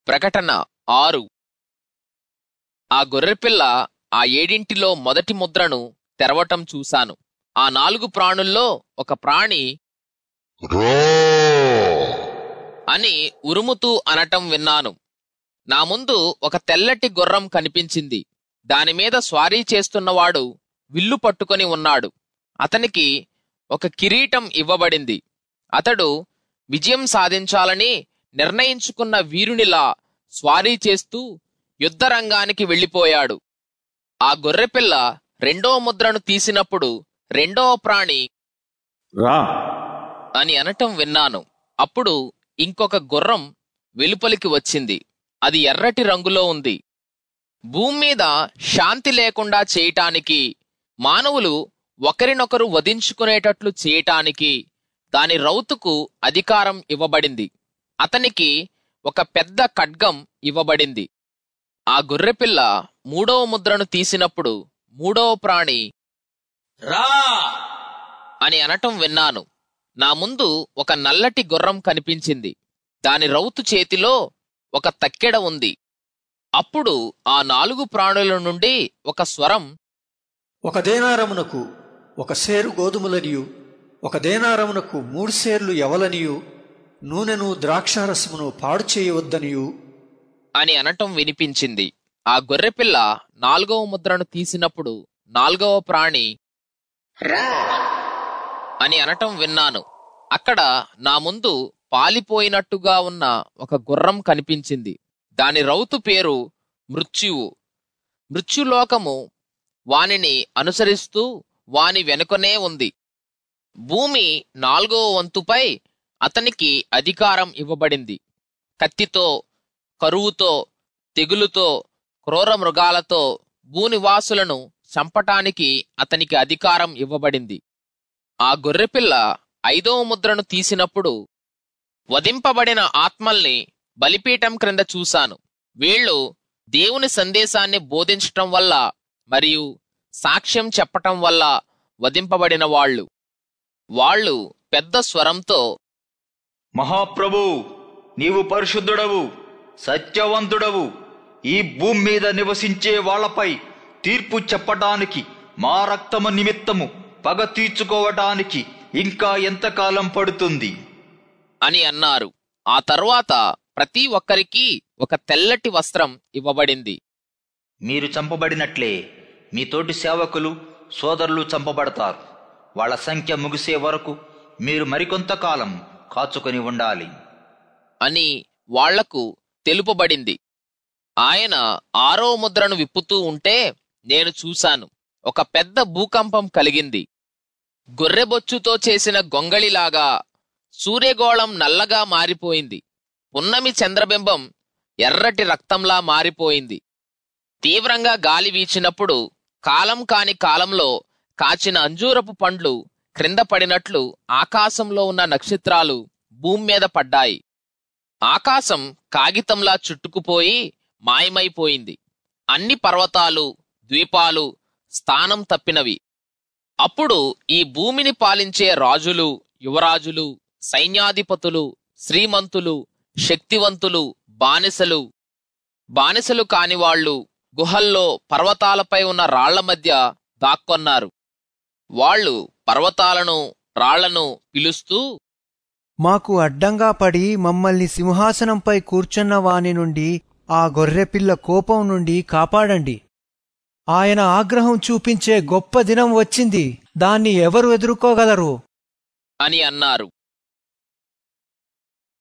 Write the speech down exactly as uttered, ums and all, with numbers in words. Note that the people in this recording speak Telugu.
ప్రకటన ఆరు. ఆ గొర్రెపిల్ల ఆ ఏడింటిలో మొదటి ముద్రను తెరవటం చూశాను. ఆ నాలుగు ప్రాణుల్లో ఒక ప్రాణి అని ఉరుముతూ అనటం విన్నాను. నా ముందు ఒక తెల్లటి గుర్రం కనిపించింది. దానిమీద స్వారీ చేస్తున్నవాడు విల్లు పట్టుకొని ఉన్నాడు. అతనికి ఒక కిరీటం ఇవ్వబడింది. అతడు విజయం సాధించాలని నిర్ణయించుకున్న వీరునిలా స్వారీ చేస్తూ యుద్ధరంగానికి వెళ్ళిపోయాడు. ఆ గొర్రెపిల్ల రెండో ముద్రను తీసినప్పుడు రెండో ప్రాణి రా అని అనటం విన్నాను. అప్పుడు ఇంకొక గుర్రం వెలుపలికి వచ్చింది. అది ఎర్రటి రంగులో ఉంది. భూమి మీద శాంతి లేకుండా చేయటానికి, మానవులు ఒకరినొకరు వధించుకునేటట్లు చేయటానికి దాని రౌతుకు అధికారం ఇవ్వబడింది. అతనికి ఒక పెద్ద ఖడ్గం ఇవ్వబడింది. ఆ గొర్రెపిల్ల మూడవ ముద్రను తీసినప్పుడు మూడవ ప్రాణి రా అని అనటం విన్నాను. నా ముందు ఒక నల్లటి గుర్రం కనిపించింది. దాని రౌతు చేతిలో ఒక తక్కెడ ఉంది. అప్పుడు ఆ నాలుగు ప్రాణుల నుండి ఒక స్వరం, ఒక దేనారమునకు ఒక సేరు గోధుమలనియు, ఒక దేనారమునకు మూడు సేర్లు యవలనియు, నూనెను ద్రాక్షారసమును పాడు చేయవద్దనియు అని అనటం వినిపించింది. ఆ గొర్రెపిల్ల నాలుగవ ముద్రను తీసినప్పుడు నాలుగవ ప్రాణి అని అనటం విన్నాను. అక్కడ నా ముందు పాలిపోయినట్టుగా ఉన్న ఒక గుర్రం కనిపించింది. దాని రౌతు పేరు మృత్యువు. మృత్యులోకము వానిని అనుసరిస్తూ వాని వెనుకనే ఉంది. భూమి నాలుగవ వంతుపై అతనికి అధికారం ఇవ్వబడింది. కత్తితో, కరువుతో, తెగులుతో, క్రూర మృగాలతో భూనివాసులను చంపటానికి అతనికి అధికారం ఇవ్వబడింది. ఆ గొర్రెపిల్ల ఐదవ ముద్రను తీసినప్పుడు వధింపబడిన ఆత్మల్ని బలిపీఠం క్రింద చూశాను. వీళ్లు దేవుని సందేశాన్ని బోధించటం వల్ల మరియు సాక్ష్యం చెప్పటం వల్ల వధింపబడిన వాళ్ళు. వాళ్ళు పెద్ద స్వరంతో, మహాప్రభు, నీవు పరిశుద్ధుడవు, సత్యవంతుడవు, ఈ భూమి మీద నివసించే వాళ్లపై తీర్పు చెప్పటానికి, మా రక్తము నిమిత్తము పగ తీర్చుకోవటానికి ఇంకా ఎంతకాలం పడుతుంది అని అన్నారు. ఆ తరువాత ప్రతి ఒక్కరికి ఒక తెల్లటి వస్త్రం ఇవ్వబడింది. మీరు చంపబడినట్లే మీ తోటి సేవకులు, సోదరులు చంపబడతారు. వాళ్ల సంఖ్య ముగిసే వరకు మీరు మరికొంతకాలం కాచుకొని ఉండాలి అని వాళ్లకు తెలుపబడింది. ఆయన ఆరో ముద్రను విప్పుతూ ఉంటే నేను చూశాను. ఒక పెద్ద భూకంపం కలిగింది. గొర్రెబొచ్చుతో చేసిన గొంగళిలాగా సూర్యగోళం నల్లగా మారిపోయింది. పున్నమి చంద్రబింబం ఎర్రటి రక్తంలా మారిపోయింది. తీవ్రంగా గాలి వీచినప్పుడు కాలం కాని కాలంలో కాచిన అంజూరపు పండ్లు క్రింద పడినట్లు ఆకాశంలో ఉన్న నక్షత్రాలు భూమి మీద పడ్డాయి. ఆకాశం కాగితంలా చుట్టుకుపోయి మాయమైపోయింది. అన్ని పర్వతాలు, ద్వీపాలు స్థానం తప్పినవి. అప్పుడు ఈ భూమిని పాలించే రాజులు, యువరాజులు, సైన్యాధిపతులు, శ్రీమంతులు, శక్తివంతులు, బానిసలు, బానిసలు కానివాళ్లు గుహల్లో పర్వతాలపై ఉన్న రాళ్ల మధ్య దాక్కొన్నారు. వాళ్ళు పర్వతాలను, రాళ్లను పిలుస్తూ, మాకు అడ్డంగా పడి మమ్మల్ని సింహాసనంపై కూర్చున్న వాని నుండి, ఆ గొర్రెపిల్ల కోపం నుండి కాపాడండి. ఆయన ఆగ్రహం చూపించే గొప్ప దినం వచ్చింది. దాన్ని ఎవరు ఎదుర్కోగలరు అని అన్నారు.